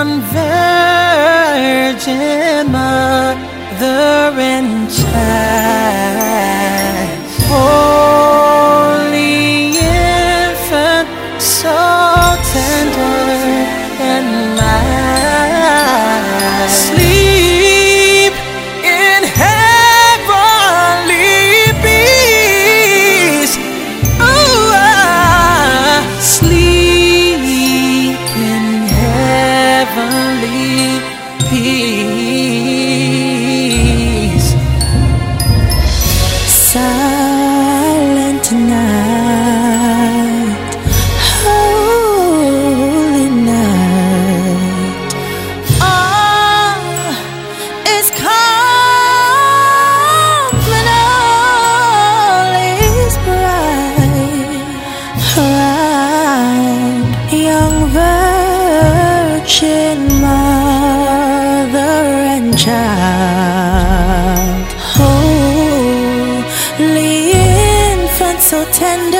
young virgin mother and child, holy infant, so tender and mild. Sleep in heavenly peace. Ooh, sleep in heavenly peace. Silent night, holy night, all is calm and all is bright around young virgin mother and child, holy infant, so tender